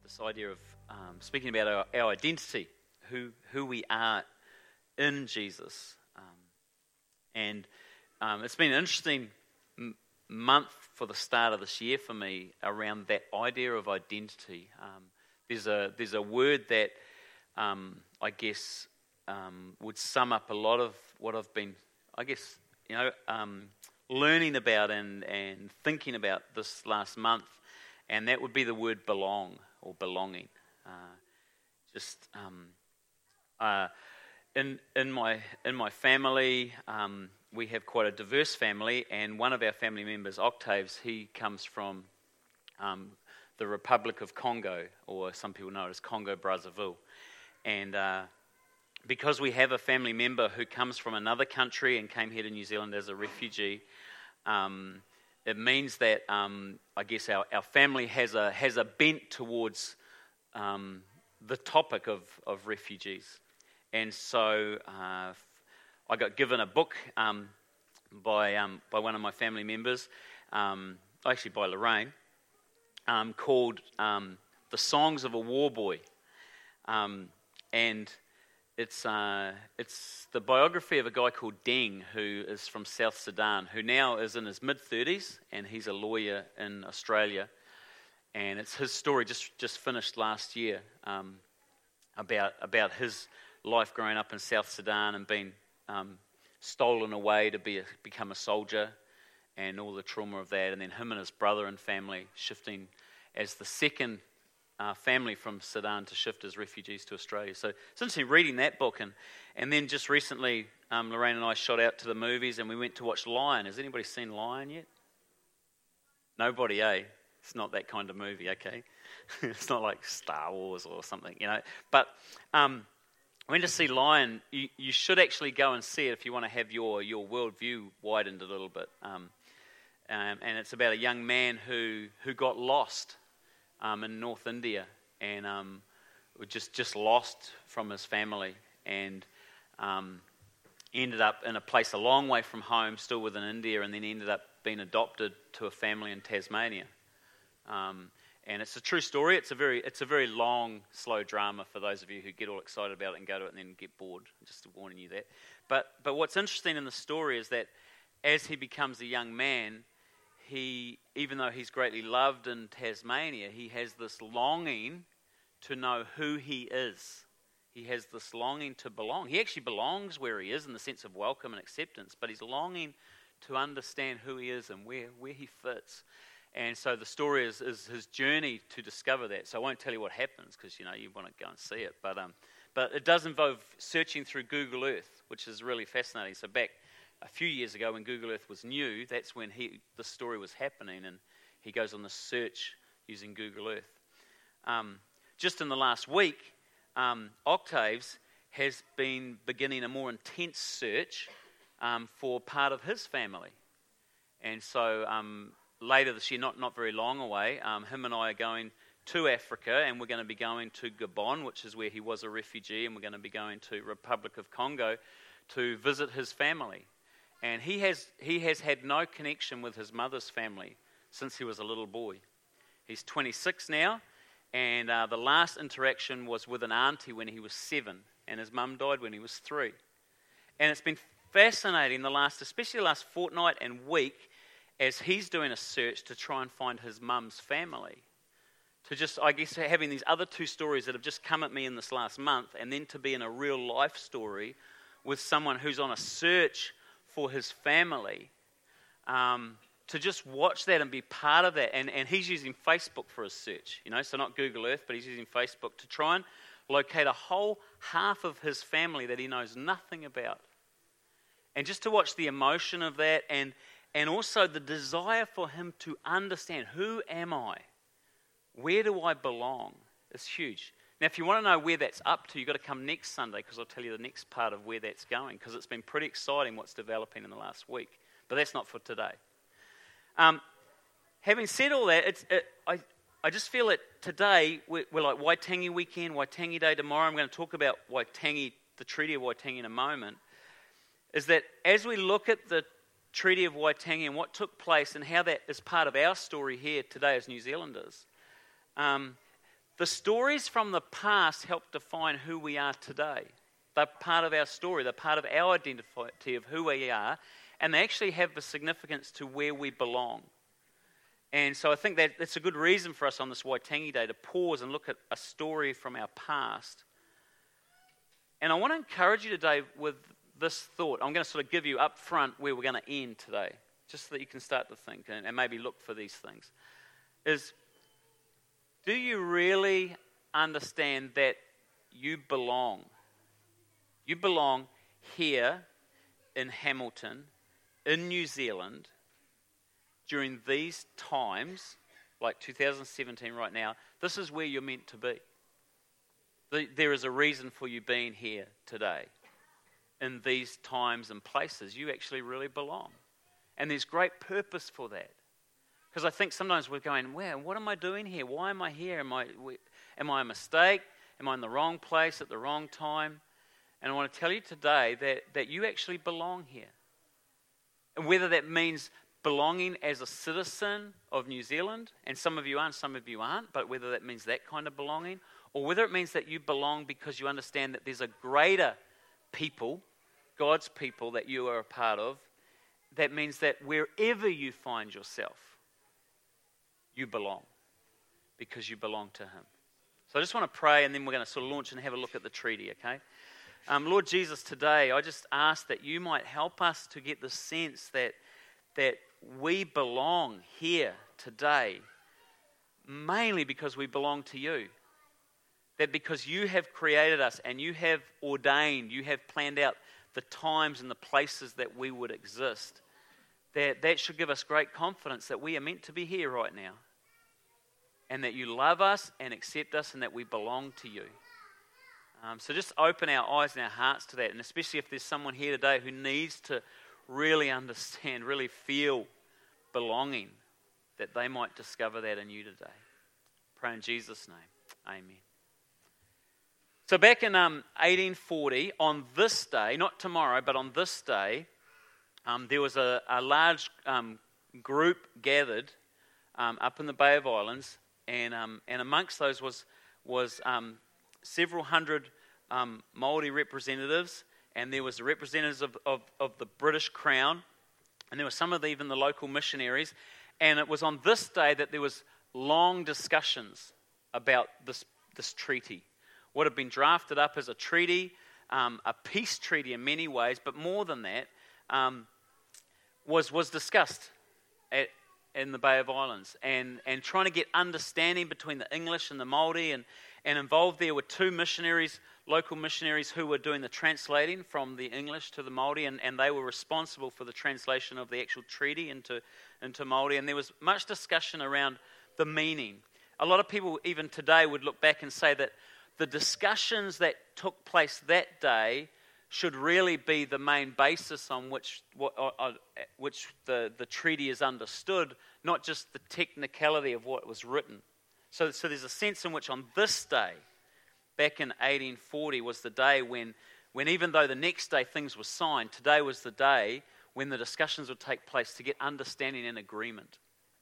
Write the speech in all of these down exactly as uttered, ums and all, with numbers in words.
this idea of um, speaking about our, our identity, who who we are in Jesus. Um, and um, it's been an interesting m- month for the start of this year for me around that idea of identity. Um, there's a there's a word that um, I guess um, would sum up a lot of what I've been, I guess, you know, um, learning about and, and thinking about this last month, and that would be the word belong or belonging. Uh, just um, uh, in in my in my family, um, we have quite a diverse family, and one of our family members, Octaves, he comes from um, the Republic of Congo, or some people know it as Congo Brazzaville, and uh, because we have a family member who comes from another country and came here to New Zealand as a refugee, um, it means that um, I guess our, our family has a has a bent towards um, the topic of, of refugees. And so uh, I got given a book um, by um, by one of my family members, um, actually by Lorraine, um, called um, The Songs of a War Boy. Um, and It's uh, it's the biography of a guy called Deng, who is from South Sudan, who now is in his mid-thirties, and he's a lawyer in Australia. And it's his story, just just finished last year, um, about about his life growing up in South Sudan and being um, stolen away to be a, become a soldier, and all the trauma of that, and then him and his brother and family shifting as the second Uh, family from Sudan to shift as refugees to Australia. So it's interesting reading that book, and and then just recently um, Lorraine and I shot out to the movies and we went to watch Lion. Has anybody seen Lion yet? Nobody, eh? It's not that kind of movie, okay? It's not like Star Wars or something, you know. But um, I went to see Lion. You, you should actually go and see it if you want to have your your worldview widened a little bit. Um, um, and it's about a young man who who got lost Um, in North India, and um, just just lost from his family, and um, ended up in a place a long way from home, still within India, and then ended up being adopted to a family in Tasmania. Um, and it's a true story. It's a very it's a very long, slow drama for those of you who get all excited about it and go to it and then get bored. Just warning you that. But but what's interesting in the story is that as he becomes a young man, he, even though he's greatly loved in Tasmania, he has this longing to know who he is. He has this longing to belong. He actually belongs where he is in the sense of welcome and acceptance, but he's longing to understand who he is and where, where he fits. And so the story is, is his journey to discover that. So I won't tell you what happens because, you know, you want to go and see it. But um, but it does involve searching through Google Earth, which is really fascinating. So back a few years ago when Google Earth was new, that's when he the story was happening, and he goes on the search using Google Earth. Um, just in the last week, um, Octaves has been beginning a more intense search um, for part of his family. And so um, later this year, not, not very long away, um, him and I are going to Africa, and we're going to be going to Gabon, which is where he was a refugee, and we're going to be going to Republic of Congo to visit his family. And he has he has had no connection with his mother's family since he was a little boy. He's twenty-six now, and uh, the last interaction was with an auntie when he was seven, and his mum died when he was three. And it's been fascinating the last, especially the last fortnight and week, as he's doing a search to try and find his mum's family. To just, I guess, having these other two stories that have just come at me in this last month, and then to be in a real life story with someone who's on a search for his family, um, to just watch that and be part of that. And, and he's using Facebook for his search, you know, so not Google Earth, but he's using Facebook to try and locate a whole half of his family that he knows nothing about. And just to watch the emotion of that, and and also the desire for him to understand, who am I? Where do I belong? It's huge. Now, if you want to know where that's up to, you've got to come next Sunday, because I'll tell you the next part of where that's going, because it's been pretty exciting what's developing in the last week. But that's not for today. Um, having said all that, it's, it, I, I just feel that today, we're, we're like Waitangi weekend, Waitangi Day tomorrow. I'm going to talk about Waitangi, the Treaty of Waitangi in a moment, is that as we look at the Treaty of Waitangi and what took place and how that is part of our story here today as New Zealanders, um, the stories from the past help define who we are today. They're part of our story. They're part of our identity of who we are, and they actually have a significance to where we belong. And so I think that that's a good reason for us on this Waitangi Day to pause and look at a story from our past. And I want to encourage you today with this thought. I'm going to sort of give you up front where we're going to end today, just so that you can start to think and, and maybe look for these things. Is, do you really understand that you belong? You belong here in Hamilton, in New Zealand, during these times, like two thousand seventeen right now. This is where you're meant to be. There is a reason for you being here today. In these times and places, you actually really belong. And there's great purpose for that. Because I think sometimes we're going, wow, what am I doing here? Why am I here? Am I, am I a mistake? Am I in the wrong place at the wrong time? And I want to tell you today that, that you actually belong here. And whether that means belonging as a citizen of New Zealand, and some of you are and some of you aren't, but whether that means that kind of belonging, or whether it means that you belong because you understand that there's a greater people, God's people that you are a part of, that means that wherever you find yourself, you belong because you belong to Him. So I just want to pray, and then we're going to sort of launch and have a look at the treaty, okay? Um, Lord Jesus, today I just ask that you might help us to get the sense that that we belong here today, mainly because we belong to you. That because you have created us and you have ordained, you have planned out the times and the places that we would exist, that that should give us great confidence that we are meant to be here right now. And that you love us and accept us and that we belong to you. Um, so just open our eyes and our hearts to that. And especially if there's someone here today who needs to really understand, really feel belonging, that they might discover that in you today. Pray in Jesus' name. Amen. So back in um, eighteen forty, on this day, not tomorrow, but on this day, um, there was a, a large um, group gathered um, up in the Bay of Islands, and um, and amongst those was was um, several hundred um, Māori representatives, and there was the representatives of, of, of the British Crown, and there were some of the, even the local missionaries, and it was on this day that there was long discussions about this this treaty. What had been drafted up as a treaty, um, a peace treaty in many ways, but more than that, um, was was discussed at, in the Bay of Islands, and, and trying to get understanding between the English and the Māori, and, and involved there were two missionaries, local missionaries who were doing the translating from the English to the Māori, and, and they were responsible for the translation of the actual treaty into, into Māori, and there was much discussion around the meaning. A lot of people even today would look back and say that the discussions that took place that day should really be the main basis on which what, uh, which the, the treaty is understood, not just the technicality of what was written. So, so there's a sense in which on this day, back in eighteen forty, was the day when, when even though the next day things were signed, today was the day when the discussions would take place to get understanding and agreement.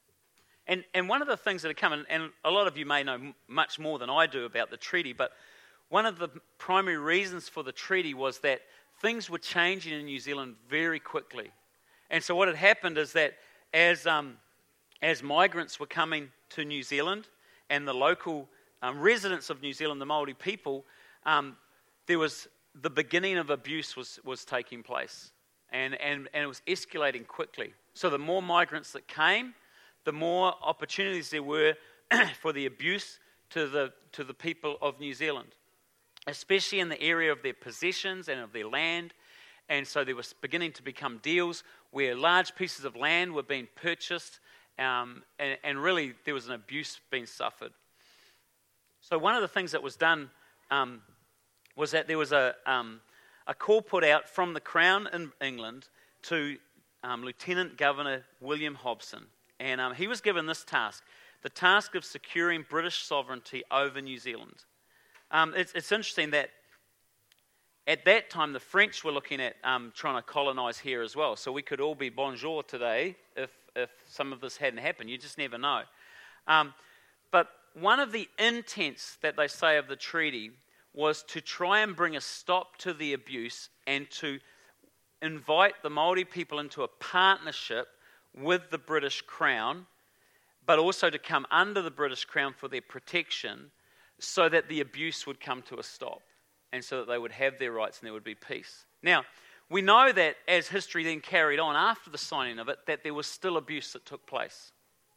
And and one of the things that have come, and, and a lot of you may know m- much more than I do about the treaty, but one of the primary reasons for the treaty was that things were changing in New Zealand very quickly. And so what had happened is that as um, as migrants were coming to New Zealand, and the local um, residents of New Zealand, the Māori people, um, there was the beginning of abuse was, was taking place. And, and, and it was escalating quickly. So the more migrants that came, the more opportunities there were for the abuse to the to the people of New Zealand, especially in the area of their possessions and of their land. And so there was beginning to become deals where large pieces of land were being purchased, um, and, and really there was an abuse being suffered. So one of the things that was done um, was that there was a um, a call put out from the Crown in England to um, Lieutenant Governor William Hobson. And um, he was given this task, the task of securing British sovereignty over New Zealand. Um, it's, it's interesting that at that time the French were looking at um, trying to colonise here as well. So we could all be bonjour today if, if some of this hadn't happened. You just never know. Um, but one of the intents that they say of the treaty was to try and bring a stop to the abuse and to invite the Māori people into a partnership with the British Crown, but also to come under the British Crown for their protection so that the abuse would come to a stop and so that they would have their rights and there would be peace. Now, we know that as history then carried on after the signing of it, that there was still abuse that took place.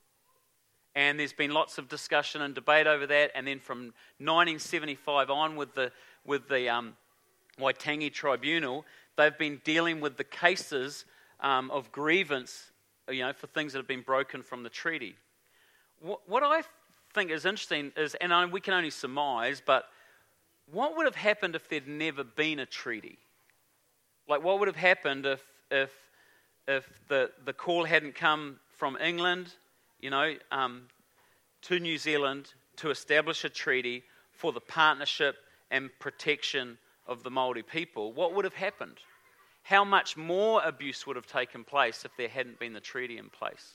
And there's been lots of discussion and debate over that. And then from nineteen seventy-five on with the, with the um, Waitangi Tribunal, they've been dealing with the cases um, of grievance, you know, for things that have been broken from the treaty. What, what I think is interesting is, and I, we can only surmise, but what would have happened if there'd never been a treaty? Like, what would have happened if if if the, the call hadn't come from England, you know, um, to New Zealand to establish a treaty for the partnership and protection of the Māori people? What would have happened? How much more abuse would have taken place if there hadn't been the treaty in place?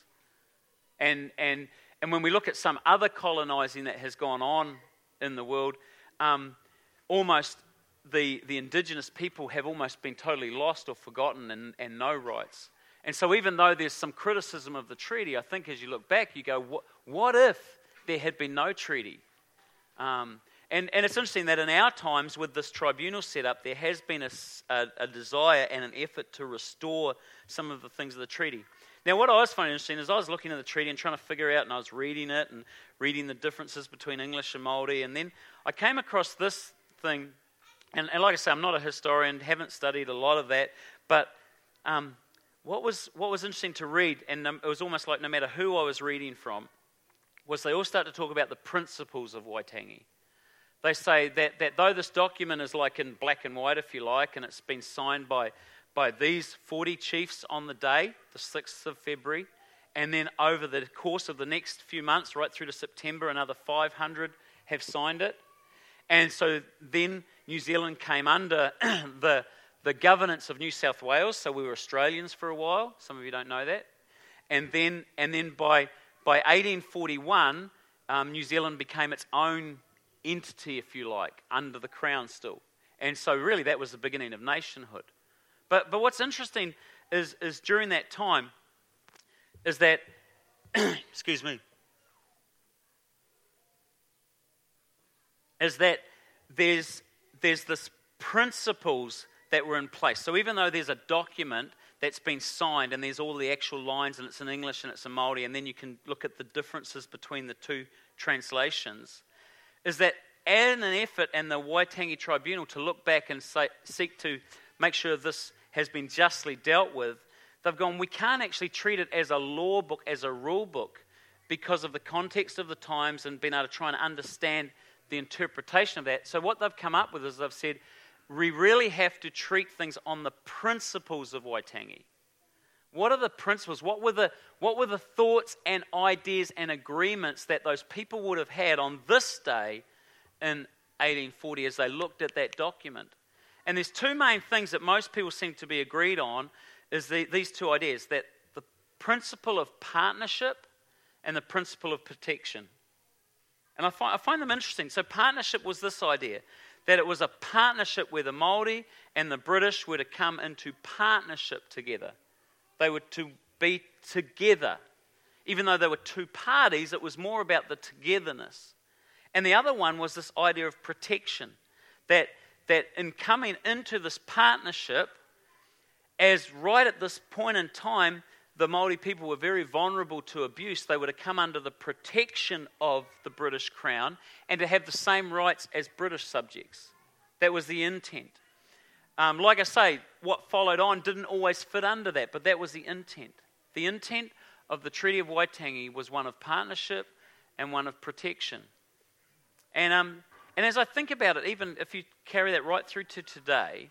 And and and when we look at some other colonising that has gone on in the world, um, almost the the indigenous people have almost been totally lost or forgotten and, and no rights. And so even though there's some criticism of the treaty, I think as you look back, you go, what, what if there had been no treaty? Um, and, and it's interesting that in our times with this tribunal set up, there has been a, a, a desire and an effort to restore some of the things of the treaty. Now, what I was finding interesting is I was looking at the treaty and trying to figure out, and I was reading it and reading the differences between English and Māori, and then I came across this thing, and, and like I say, I'm not a historian, haven't studied a lot of that, but um, what was what was interesting to read, and it was almost like no matter who I was reading from, was they all start to talk about the principles of Waitangi. They say that, that though this document is like in black and white, if you like, and it's been signed by, by these forty chiefs on the day, the sixth of February, and then over the course of the next few months, right through to September, another five hundred have signed it. And so then New Zealand came under the, the governance of New South Wales, so we were Australians for a while. Some of you don't know that. And then and then by, by eighteen forty-one, um, New Zealand became its own entity, if you like, under the Crown still. And so really that was the beginning of nationhood. But but what's interesting is, is during that time is that, excuse me, is that there's there's this principles that were in place. So even though there's a document that's been signed and there's all the actual lines and it's in English and it's in Māori, and then you can look at the differences between the two translations, is that in an effort and the Waitangi Tribunal to look back and say, seek to make sure this has been justly dealt with, they've gone, we can't actually treat it as a law book, as a rule book, because of the context of the times and being able to try and understand the interpretation of that. So what they've come up with is they've said, we really have to treat things on the principles of Waitangi. What are the principles? What were the, what were the thoughts and ideas and agreements that those people would have had on this day in eighteen forty as they looked at that document? And there's two main things that most people seem to be agreed on, is the, these two ideas, that the principle of partnership and the principle of protection. And I find, I find them interesting. So partnership was this idea, that it was a partnership where the Māori and the British were to come into partnership together. They were to be together. Even though they were two parties, it was more about the togetherness. And the other one was this idea of protection, that, that in coming into this partnership, as right at this point in time, the Māori people were very vulnerable to abuse, they were to come under the protection of the British Crown and to have the same rights as British subjects. That was the intent. Um, like I say, what followed on didn't always fit under that, but that was the intent. The intent of the Treaty of Waitangi was one of partnership and one of protection. And um, and as I think about it, even if you carry that right through to today,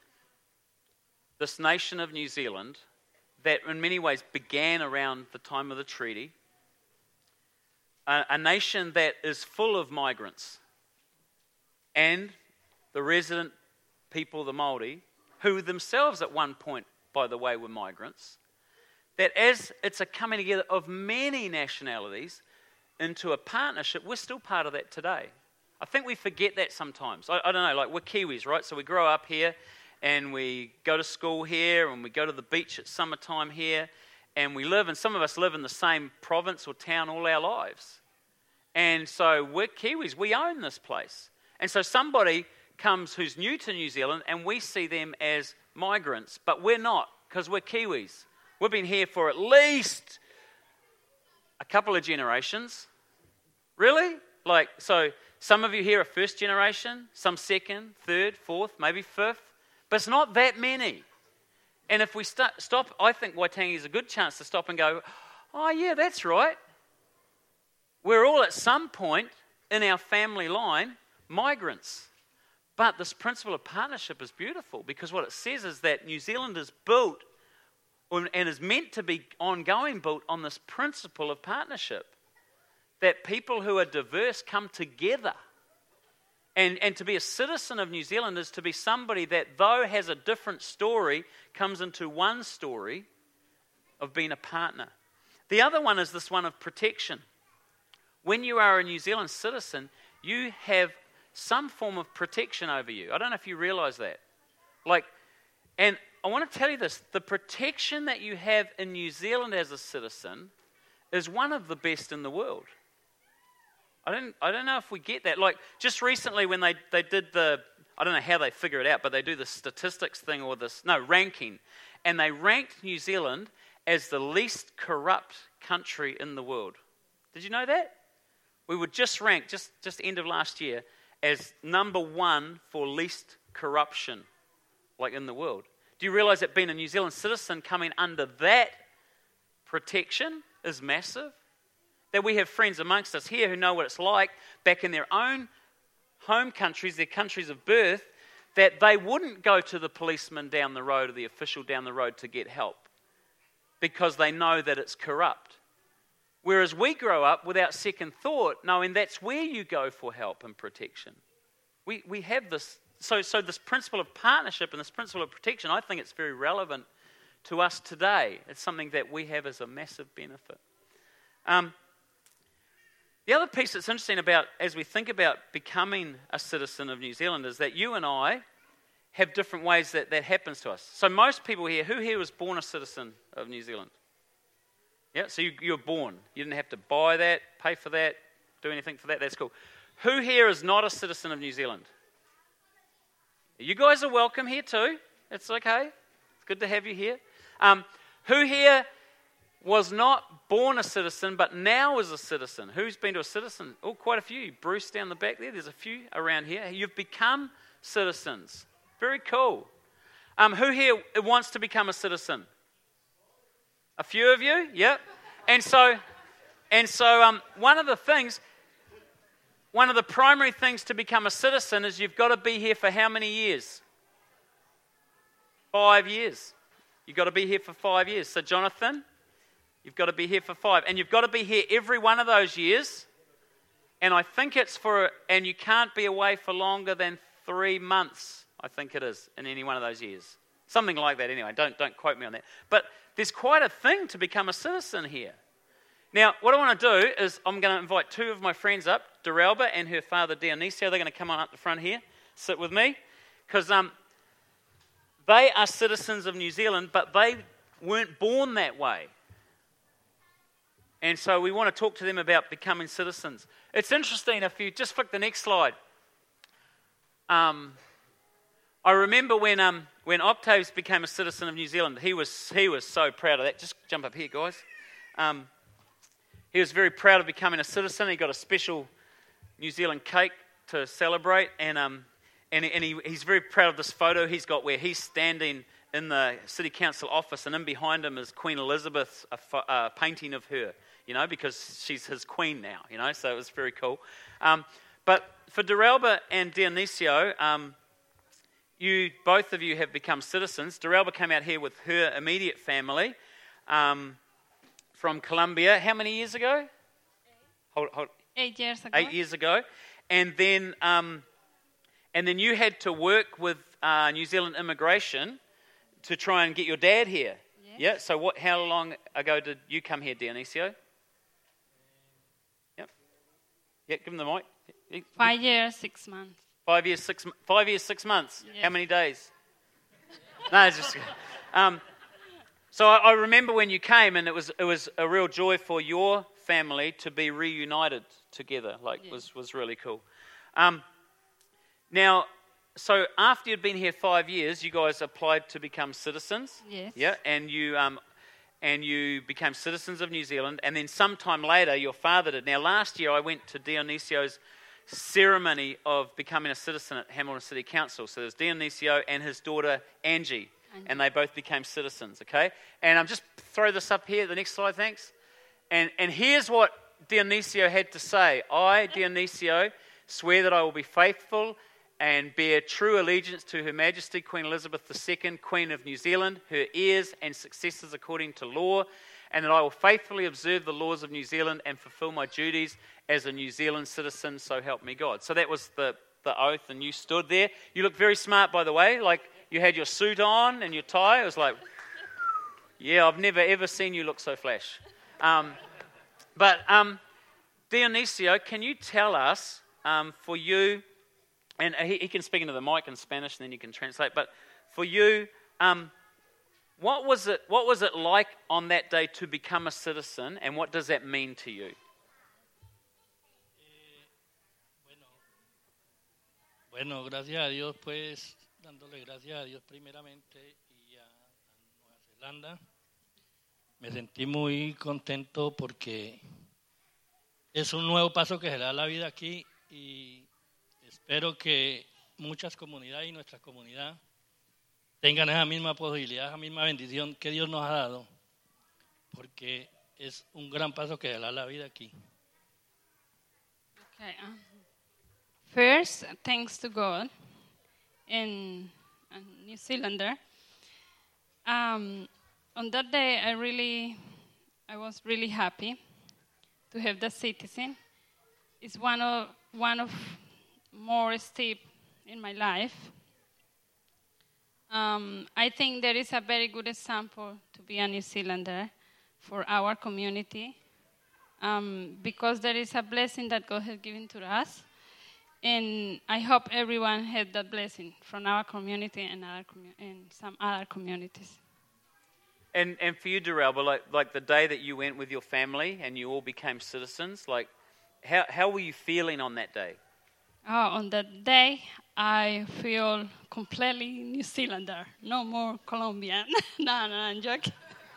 this nation of New Zealand, that in many ways began around the time of the treaty, a, a nation that is full of migrants and the resident people, the Māori, who themselves at one point, by the way, were migrants, that as it's a coming together of many nationalities, into a partnership, we're still part of that today. I think we forget that sometimes. I, I don't know, like we're Kiwis, right? So we grow up here and we go to school here and we go to the beach at summertime here and we live, and some of us live in the same province or town all our lives. And so we're Kiwis, we own this place. And so somebody comes who's new to New Zealand and we see them as migrants, but we're not, because we're Kiwis. We've been here for at least a couple of generations. Really? Like, so some of you here are first generation, some second, third, fourth, maybe fifth, but it's not that many. And if we st- stop, I think Waitangi is a good chance to stop and go, oh yeah, that's right. We're all at some point in our family line migrants. But this principle of partnership is beautiful, because what it says is that New Zealand is built and is meant to be ongoing built on this principle of partnership. That people who are diverse come together. And, and to be a citizen of New Zealand is to be somebody that, though has a different story, comes into one story of being a partner. The other one is this one of protection. When you are a New Zealand citizen, you have some form of protection over you. I don't know if you realize that. Like, and I want to tell you this, the protection that you have in New Zealand as a citizen is one of the best in the world. I don't I don't know if we get that. Like, just recently when they, they did the, I don't know how they figure it out, but they do the statistics thing or this, no, ranking. And they ranked New Zealand as the least corrupt country in the world. Did you know that? We were just ranked, just, just end of last year, as number one for least corruption, like in the world. Do you realize that being a New Zealand citizen coming under that protection is massive? That we have friends amongst us here who know what it's like back in their own home countries, their countries of birth, that they wouldn't go to the policeman down the road or the official down the road to get help because they know that it's corrupt. Whereas we grow up without second thought, knowing that's where you go for help and protection. We we have this, so, so this principle of partnership and this principle of protection, I think it's very relevant to us today. It's something that we have as a massive benefit. Um, the other piece that's interesting about, as we think about becoming a citizen of New Zealand, is that you and I have different ways that that happens to us. So most people here, who here was born a citizen of New Zealand? Yeah, so you, you were born. You didn't have to buy that, pay for that, do anything for that. That's cool. Who here is not a citizen of New Zealand? You guys are welcome here too. It's okay. It's good to have you here. Um, who here was not born a citizen, but now is a citizen? Who's been to a citizen? Oh, quite a few. Bruce down the back there. There's a few around here. You've become citizens. Very cool. Um, who here wants to become a citizen? A few of you, yep. And so, and so, um, one of the things, one of the primary things to become a citizen is you've got to be here for how many years? Five years. You've got to be here for five years. So, Jonathan, you've got to be here for five, and you've got to be here every one of those years. And I think it's for, and you can't be away for longer than three months. I think it is in any one of those years. Something like that anyway, don't don't quote me on that. But there's quite a thing to become a citizen here. Now, what I want to do is I'm going to invite two of my friends up, Doralba and her father Dionisio. They're going to come on up the front here, sit with me, because um, they are citizens of New Zealand, but they weren't born that way. And so we want to talk to them about becoming citizens. It's interesting, if you just flick the next slide. Um, I remember when um, when Octaves became a citizen of New Zealand, he was he was so proud of that. Just jump up here, guys. Um, he was very proud of becoming a citizen. He got a special New Zealand cake to celebrate, and um, and, and he, he's very proud of this photo he's got where he's standing in the city council office, and in behind him is Queen Elizabeth, a, fo- a painting of her, you know, because she's his queen now, you know. So it was very cool. Um, but for Doralba and Dionisio, um, You, both of you have become citizens. Doralba came out here with her immediate family um, from Colombia. How many years ago? Eight. Hold, hold. Eight years ago. Eight years ago. And then um, and then you had to work with uh, New Zealand immigration to try and get your dad here. Yes. Yeah. So what? How long ago did you come here, Dionisio? Yep. Yeah, give him the mic. Five years, six months. Five years, six, five years, six months. Yes. How many days? No, it's just... Um, so I, I remember when you came, and it was it was a real joy for your family to be reunited together. Like, yes. was was really cool. Um, now, so after you'd been here five years, you guys applied to become citizens. Yes. Yeah, and you um, and you became citizens of New Zealand, and then sometime later, your father did. Now, last year I went to Dionisio's ceremony of becoming a citizen at Hamilton City Council. So there's Dionisio and his daughter Angie, Angie, and they both became citizens, okay? And I'm just throw this up here, the next slide, thanks. And and here's what Dionisio had to say. I, Dionisio, swear that I will be faithful and bear true allegiance to Her Majesty Queen Elizabeth the Second, Queen of New Zealand, her heirs and successors according to law, and that I will faithfully observe the laws of New Zealand and fulfill my duties as a New Zealand citizen, so help me God. So that was the, the oath, and you stood there. You look very smart, by the way. Like, you had your suit on and your tie. It was like, yeah, I've never ever seen you look so flash. Um, but um, Dionisio, can you tell us, um, for you, and he, he can speak into the mic in Spanish, and then you can translate, but for you, um, what was it? What was it like on that day to become a citizen, and what does that mean to you? Bueno, gracias a Dios, pues, dándole gracias a Dios primeramente y a, a Nueva Zelanda. Me sentí muy contento porque es un nuevo paso que se da a la vida aquí y espero que muchas comunidades y nuestra comunidad tengan esa misma posibilidad, esa misma bendición que Dios nos ha dado, porque es un gran paso que se da a la vida aquí. Okay. Um, first, thanks to God and a New Zealander. Um, on that day, I really, I was really happy to have the citizen. It's one of one of more step in my life. Um, I think there is a very good example to be a New Zealander for our community, um, because there is a blessing that God has given to us, and I hope everyone had that blessing from our community and other commu- and some other communities. And and for you, Darrell, like like the day that you went with your family and you all became citizens, like how how were you feeling on that day? Oh, on that day, I feel completely New Zealander, no more Colombian. no, no, I'm joking.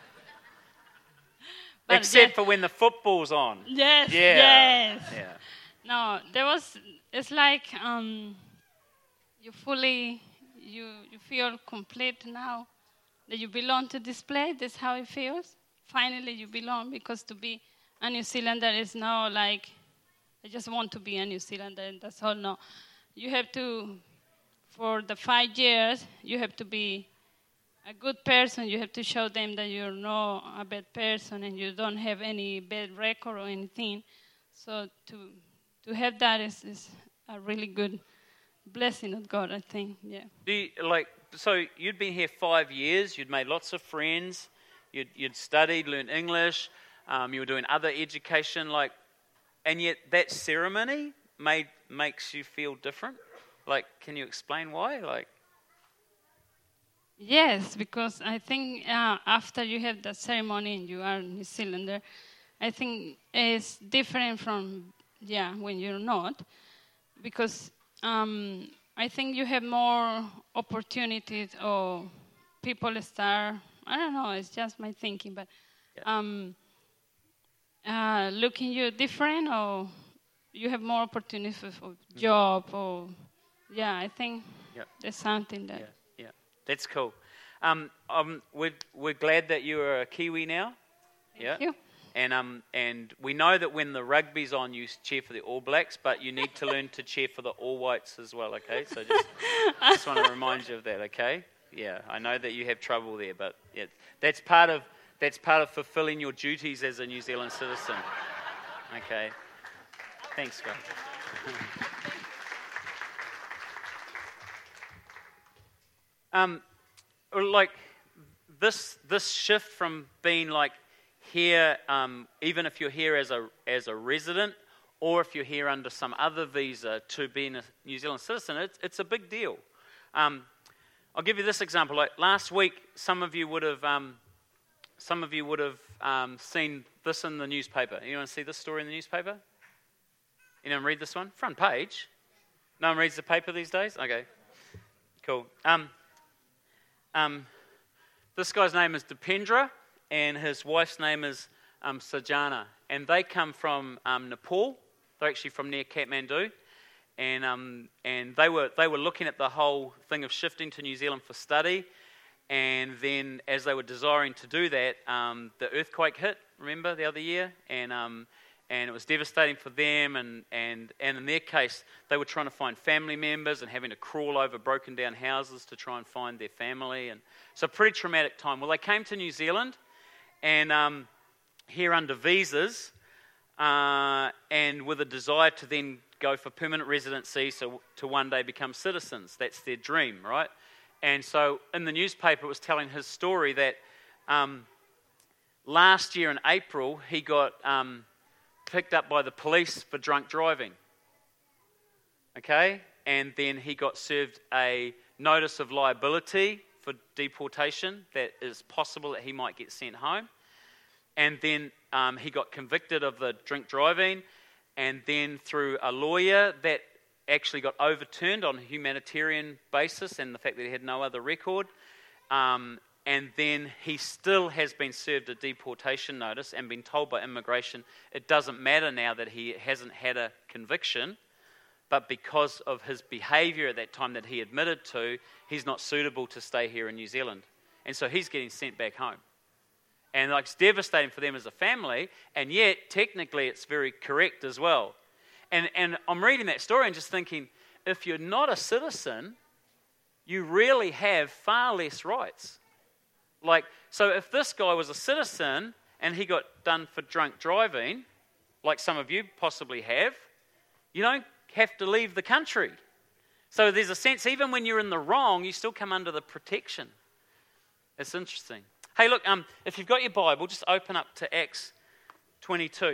But Except yes, for when the football's on. Yes, Yeah. yes. Yeah. No, there was, it's like um, you fully, you, you feel complete now that you belong to this place. That's how it feels. Finally, you belong, because to be a New Zealander is not like, I just want to be a New Zealander and that's all. No, you have to, for the five years, you have to be a good person. You have to show them that you're not a bad person and you don't have any bad record or anything. So to to have that is, is a really good blessing of God, I think. Yeah. Do you, like so? You'd been here five years. You'd made lots of friends. You'd you'd studied, learned English. Um, you were doing other education, like. And yet that ceremony made makes you feel different? Like, can you explain why? Like, yes, because I think uh, after you have that ceremony and you are a New Zealander, I think it's different from, yeah, when you're not. Because um, I think you have more opportunities, or people start, I don't know, it's just my thinking, but... yeah. Um, Uh, looking you different, or you have more opportunities for, for job, or yeah, I think Yep. there's something that. Yeah, yeah, that's cool. Um, um, we're we're glad that you are a Kiwi now. Thank yeah. you. And um, and we know that when the rugby's on, you cheer for the All Blacks, but you need to learn to cheer for the All Whites as well. Okay, so just just want to remind you of that. Okay. Yeah, I know that you have trouble there, but yeah, that's part of. That's part of fulfilling your duties as a New Zealand citizen. Okay. Thanks, guys. um, like this this shift from being like here, um, even if you're here as a as a resident, or if you're here under some other visa to being a New Zealand citizen, it's, it's a big deal. Um, I'll give you this example. Like last week, some of you would have, um, some of you would have um, seen this in the newspaper. Anyone see this story in the newspaper? Anyone read this one? Front page. No one reads the paper these days? Okay, cool. Um, um, this guy's name is Dipendra, and his wife's name is um, Sajana, and they come from um, Nepal. They're actually from near Kathmandu, and um, and they were they were looking at the whole thing of shifting to New Zealand for study, and then as they were desiring to do that, um, the earthquake hit. Remember the other year, and um, and it was devastating for them, and, and and in their case, they were trying to find family members and having to crawl over broken down houses to try and find their family, and so a pretty traumatic time. Well, they came to New Zealand, and um, here under visas. Uh, and with a desire to then go for permanent residency, so to one day become citizens. That's their dream, right? And so in the newspaper, it was telling his story that um, last year in April, he got um, picked up by the police for drunk driving. Okay? And then he got served a notice of liability for deportation that is possible that he might get sent home. And then um, he got convicted of the drink driving, and then through a lawyer that actually got overturned on a humanitarian basis and the fact that he had no other record. Um, and then he still has been served a deportation notice and been told by immigration it doesn't matter now that he hasn't had a conviction, but because of his behaviour at that time that he admitted to, he's not suitable to stay here in New Zealand. And so he's getting sent back home. And like it's devastating for them as a family, and yet technically it's very correct as well. And and I'm reading that story and just thinking, if you're not a citizen, you really have far less rights. Like, so if this guy was a citizen and he got done for drunk driving, like some of you possibly have, you don't have to leave the country. So there's a sense, even when you're in the wrong, you still come under the protection. It's interesting. Hey, look, um, if you've got your Bible, just open up to Acts twenty-two.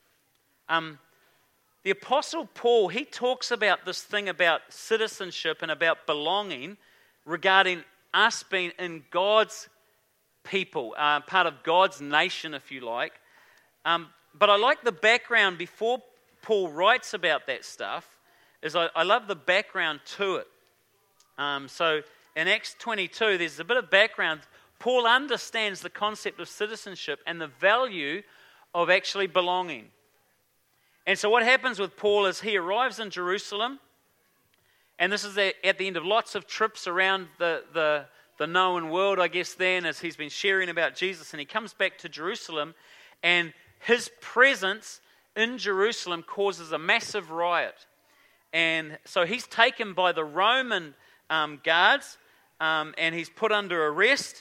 Um, the Apostle Paul, he talks about this thing about citizenship and about belonging regarding us being in God's people, uh, part of God's nation, if you like. Um, but I like the background before Paul writes about that stuff, is I, I love the background to it. Um, so in Acts twenty-two, there's a bit of background. Paul understands the concept of citizenship and the value of actually belonging. And so what happens with Paul is he arrives in Jerusalem, and this is at the end of lots of trips around the, the, the known world, I guess then, as he's been sharing about Jesus, and he comes back to Jerusalem, and his presence in Jerusalem causes a massive riot. And so he's taken by the Roman um, guards, um, and he's put under arrest.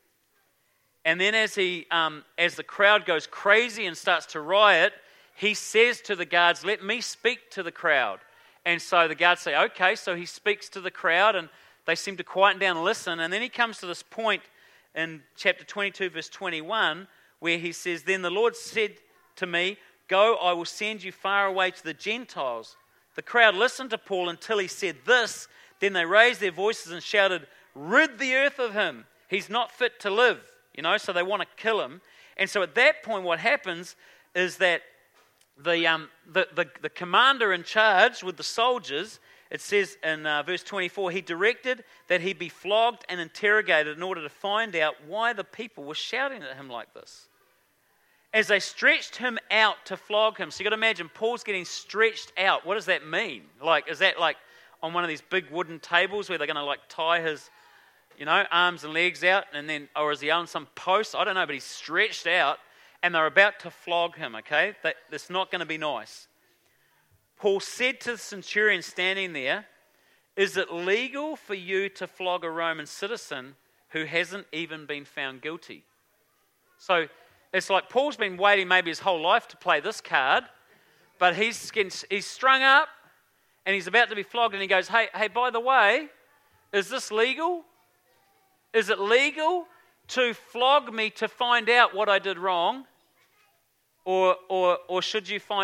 And then as he, um, as the crowd goes crazy and starts to riot, he says to the guards, "Let me speak to the crowd." And so the guards say, okay, so he speaks to the crowd, and they seem to quieten down and listen. And then he comes to this point in chapter twenty-two, verse twenty-one, where he says, "Then the Lord said to me, 'Go, I will send you far away to the Gentiles.' The crowd listened to Paul until he said this. Then they raised their voices and shouted, 'Rid the earth of him. He's not fit to live.'" You know, so they want to kill him. And so at that point, what happens is that the um, the, the, the commander in charge with the soldiers, it says in uh, verse twenty-four, he directed that he be flogged and interrogated in order to find out why the people were shouting at him like this. As they stretched him out to flog him. So you got to imagine, Paul's getting stretched out. What does that mean? Like, is that like on one of these big wooden tables where they're going to like tie his, you know, arms and legs out, and then, or is he on some post? I don't know, but he's stretched out, and they're about to flog him, okay? That, that's not going to be nice. Paul said to the centurion standing there, "Is it legal for you to flog a Roman citizen who hasn't even been found guilty?" So it's like Paul's been waiting maybe his whole life to play this card, but he's getting, he's strung up, and he's about to be flogged, and he goes, hey, hey, by the way, is this legal? Is it legal to flog me to find out what I did wrong? Or or or should you find out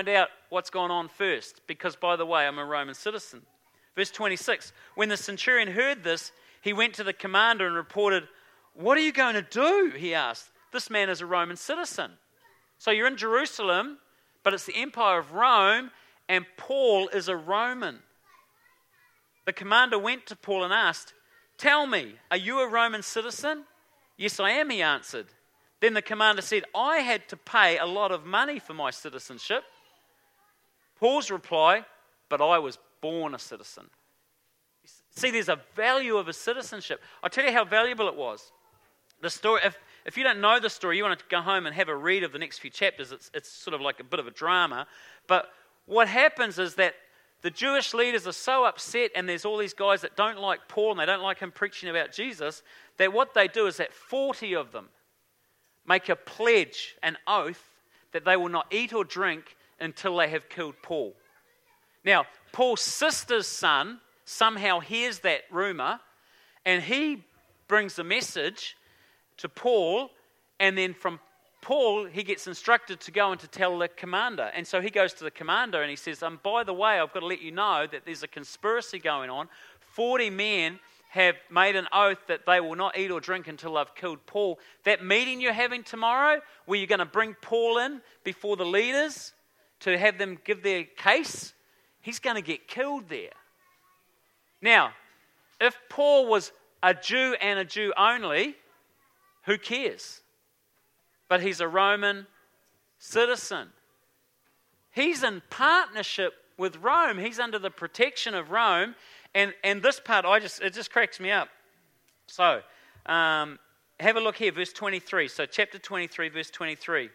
what's gone on first, because, by the way, I'm a Roman citizen. Verse twenty-six, when the centurion heard this, he went to the commander and reported, "What are you going to do?" he asked. "This man is a Roman citizen." So you're in Jerusalem, but it's the Empire of Rome, and Paul is a Roman. The commander went to Paul and asked, "Tell me, are you a Roman citizen?" "Yes, I am," he answered. Then the commander said, "I had to pay a lot of money for my citizenship." Paul's reply, "But I was born a citizen." See, there's a value of a citizenship. I'll tell you how valuable it was. The story, if, if you don't know the story, you want to go home and have a read of the next few chapters. It's, it's sort of like a bit of a drama. But what happens is that the Jewish leaders are so upset, and there's all these guys that don't like Paul and they don't like him preaching about Jesus, that what they do is that forty of them make a pledge, an oath, that they will not eat or drink until they have killed Paul. Now, Paul's sister's son somehow hears that rumor, and he brings the message to Paul, and then from Paul, he gets instructed to go and to tell the commander. And so he goes to the commander and he says, um, by the way, I've got to let you know that there's a conspiracy going on. forty men have made an oath that they will not eat or drink until they've killed Paul. That meeting you're having tomorrow, where you're going to bring Paul in before the leaders to have them give their case, he's going to get killed there. Now, if Paul was a Jew and a Jew only, who cares? But he's a Roman citizen. He's in partnership with Rome. He's under the protection of Rome. And, and this part, I just it just cracks me up. So, um, have a look here, verse twenty-three. So, chapter twenty-three, verse twenty-three.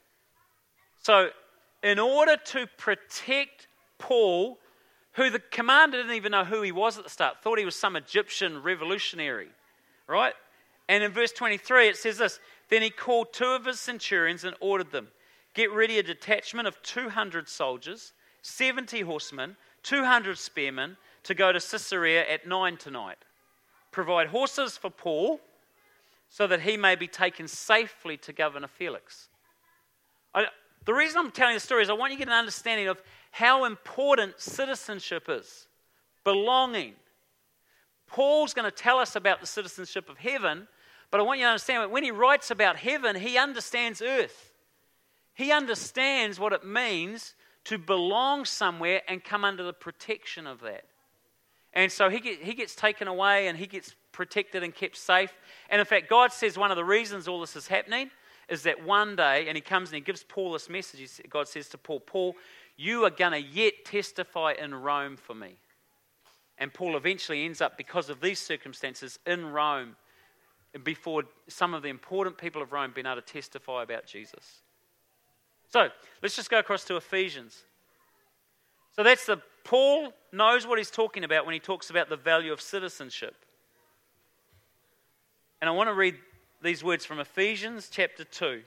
So, in order to protect Paul, who the commander didn't even know who he was at the start, thought he was some Egyptian revolutionary, right? And in verse twenty-three, it says this, then he called two of his centurions and ordered them, get ready a detachment of two hundred soldiers, seventy horsemen, two hundred spearmen, to go to Caesarea at nine tonight. Provide horses for Paul, so that he may be taken safely to Governor Felix. I, the reason I'm telling the story is I want you to get an understanding of how important citizenship is, belonging. Paul's going to tell us about the citizenship of heaven, but I want you to understand that when he writes about heaven, he understands earth. He understands what it means to belong somewhere and come under the protection of that. And so he, get, he gets taken away and he gets protected and kept safe. And in fact, God says one of the reasons all this is happening is that one day, and he comes and he gives Paul this message. God says to Paul, Paul, you are going to yet testify in Rome for me. And Paul eventually ends up, because of these circumstances, in Rome before some of the important people of Rome being able to testify about Jesus. So, let's just go across to Ephesians. So that's the, Paul knows what he's talking about when he talks about the value of citizenship. And I want to read these words from Ephesians chapter two.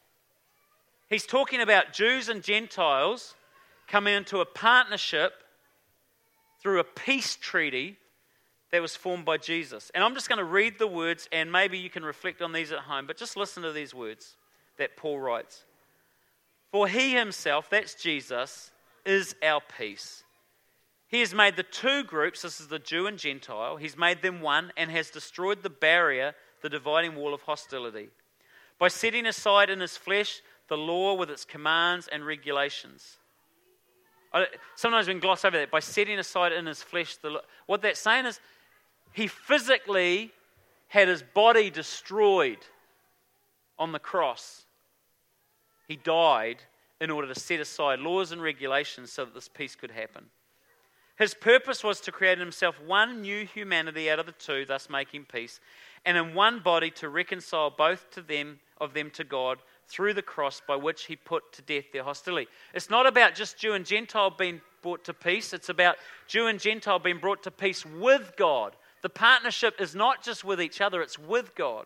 He's talking about Jews and Gentiles coming into a partnership through a peace treaty that was formed by Jesus. And I'm just going to read the words, and maybe you can reflect on these at home, but just listen to these words that Paul writes. For he himself, that's Jesus, is our peace. He has made the two groups, this is the Jew and Gentile, he's made them one and has destroyed the barrier, the dividing wall of hostility, by setting aside in his flesh the law with its commands and regulations. Sometimes we can gloss over that. By setting aside in his flesh the law. What that's saying is he physically had his body destroyed on the cross. He died in order to set aside laws and regulations so that this peace could happen. His purpose was to create in himself one new humanity out of the two, thus making peace, and in one body to reconcile both to them of them to God through the cross, by which he put to death their hostility. It's not about just Jew and Gentile being brought to peace. It's about Jew and Gentile being brought to peace with God. The partnership is not just with each other, it's with God,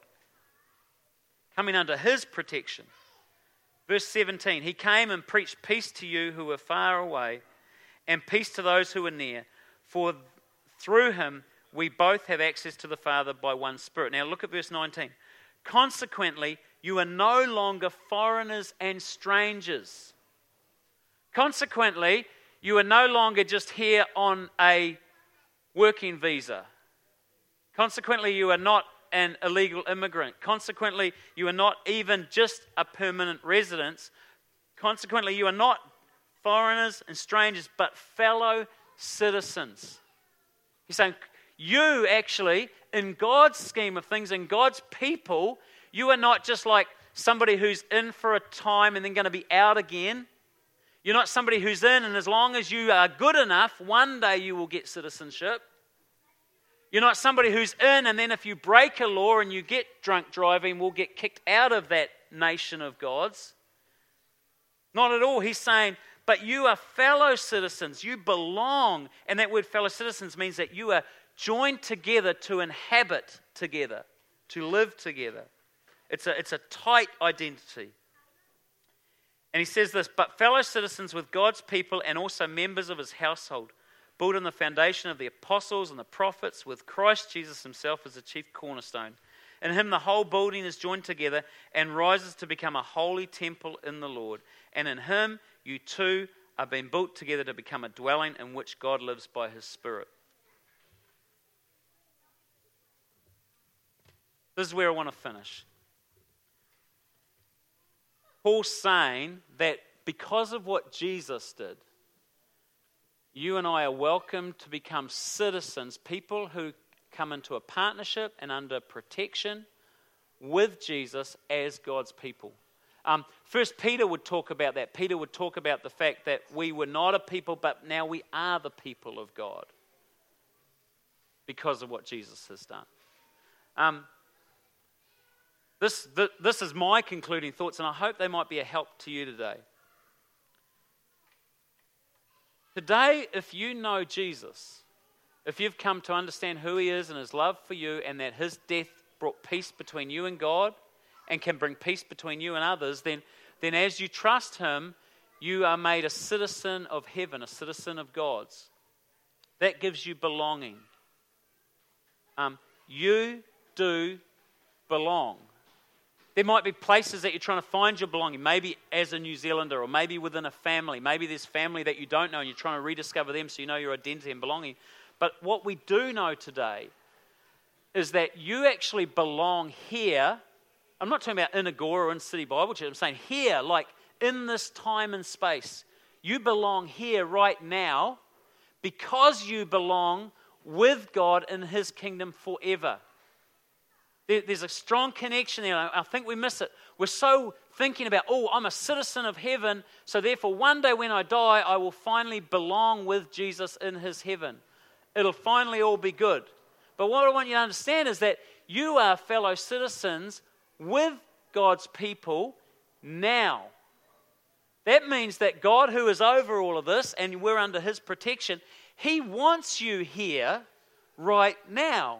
coming under his protection. Verse seventeen, he came and preached peace to you who were far away, and peace to those who are near. For through him we both have access to the Father by one Spirit. Now look at verse nineteen. Consequently, you are no longer foreigners and strangers, Consequently, you are no longer just here on a working visa. Consequently, you are not an illegal immigrant. Consequently, you are not even just a permanent resident. Consequently, you are not foreigners and strangers, but fellow citizens. He's saying, you actually, in God's scheme of things, in God's people, you are not just like somebody who's in for a time and then going to be out again. You're not somebody who's in, and as long as you are good enough, one day you will get citizenship. You're not somebody who's in, and then if you break a law and you get drunk driving, will get kicked out of that nation of God's. Not at all. He's saying, but you are fellow citizens. You belong. And that word fellow citizens means that you are joined together to inhabit together, to live together. It's a, it's a tight identity. And he says this, but fellow citizens with God's people and also members of his household, built on the foundation of the apostles and the prophets, with Christ Jesus himself as the chief cornerstone. In him the whole building is joined together and rises to become a holy temple in the Lord. And in him you too are being built together to become a dwelling in which God lives by his Spirit. This is where I want to finish. Paul's saying that because of what Jesus did, you and I are welcome to become citizens, people who come into a partnership and under protection with Jesus as God's people. Um, First Peter would talk about that. Peter would talk about the fact that we were not a people, but now we are the people of God because of what Jesus has done. Um, this, th- this is my concluding thoughts, and I hope they might be a help to you today. Today, if you know Jesus, if you've come to understand who he is and his love for you, and that his death brought peace between you and God and can bring peace between you and others, then, then as you trust him, you are made a citizen of heaven, a citizen of God's. That gives you belonging. Um, you do belong. There might be places that you're trying to find your belonging, maybe as a New Zealander or maybe within a family. Maybe there's family that you don't know and you're trying to rediscover them so you know your identity and belonging. But what we do know today is that you actually belong here. I'm not talking about in Agora or in City Bible Church. I'm saying here, like in this time and space. You belong here right now because you belong with God in his kingdom forever. There's a strong connection there. I think we miss it. We're so thinking about, oh, I'm a citizen of heaven, so therefore one day when I die, I will finally belong with Jesus in his heaven. It'll finally all be good. But what I want you to understand is that you are fellow citizens with God's people now. That means that God, who is over all of this, and we're under his protection, he wants you here right now.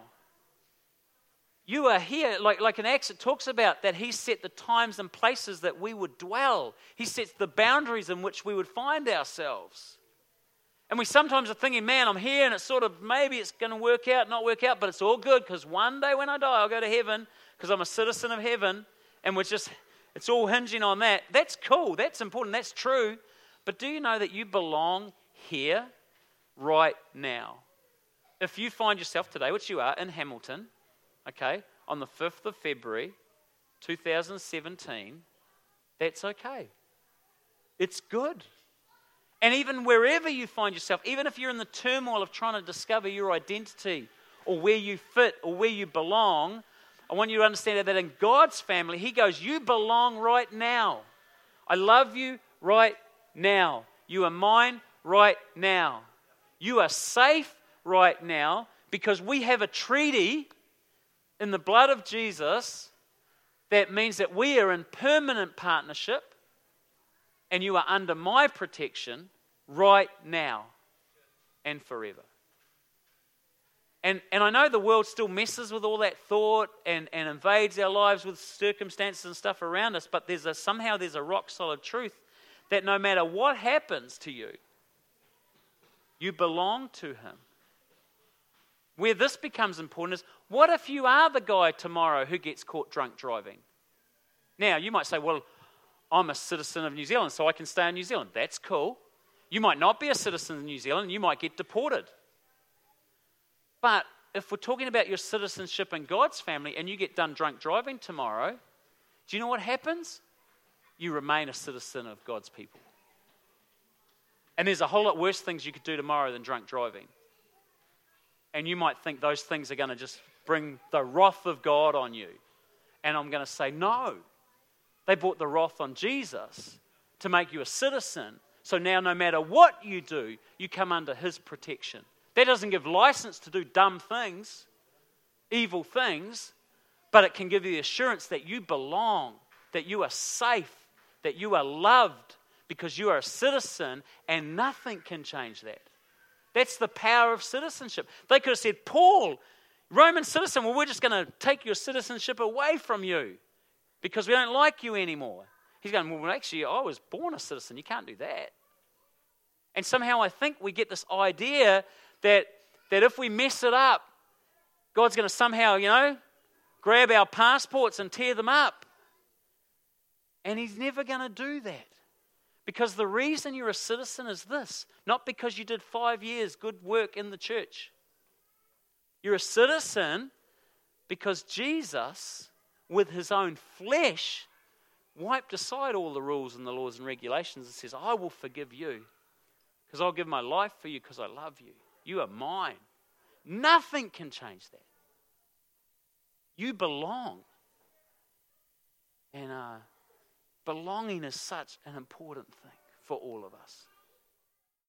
You are here, like, like in Acts, it talks about that he set the times and places that we would dwell. He sets the boundaries in which we would find ourselves. And we sometimes are thinking, man, I'm here and it's sort of, maybe it's going to work out, not work out, but it's all good because one day when I die, I'll go to heaven because I'm a citizen of heaven. And we're just, it's all hinging on that. That's cool, that's important, that's true. But do you know that you belong here right now? If you find yourself today, which you are, in Hamilton, okay, on the fifth of February, two thousand seventeen, that's okay. It's good. And even wherever you find yourself, even if you're in the turmoil of trying to discover your identity or where you fit or where you belong, I want you to understand that in God's family, he goes, you belong right now. I love you right now. You are mine right now. You are safe right now because we have a treaty in the blood of Jesus that means that we are in permanent partnership and you are under my protection right now and forever. And, and I know the world still messes with all that thought and, and invades our lives with circumstances and stuff around us, but there's a, somehow there's a rock solid truth that no matter what happens to you, you belong to him. Where this becomes important is, what if you are the guy tomorrow who gets caught drunk driving? Now, you might say, well, I'm a citizen of New Zealand, so I can stay in New Zealand. That's cool. You might not be a citizen of New Zealand. You might get deported. But if we're talking about your citizenship in God's family and you get done drunk driving tomorrow, do you know what happens? You remain a citizen of God's people. And there's a whole lot worse things you could do tomorrow than drunk driving. And you might think those things are going to just bring the wrath of God on you. And I'm going to say, no. They brought the wrath on Jesus to make you a citizen. So now no matter what you do, you come under his protection. That doesn't give license to do dumb things, evil things, but it can give you the assurance that you belong, that you are safe, that you are loved because you are a citizen, and nothing can change that. That's the power of citizenship. They could have said, Paul, Roman citizen, well, we're just going to take your citizenship away from you because we don't like you anymore. He's going, well, actually, I was born a citizen. You can't do that. And somehow I think we get this idea that, that if we mess it up, God's going to somehow, you know, grab our passports and tear them up. And he's never going to do that. Because the reason you're a citizen is this, not because you did five years good work in the church. You're a citizen because Jesus, with his own flesh, wiped aside all the rules and the laws and regulations and says, I will forgive you because I'll give my life for you because I love you. You are mine. Nothing can change that. You belong. And uh, belonging is such an important thing for all of us.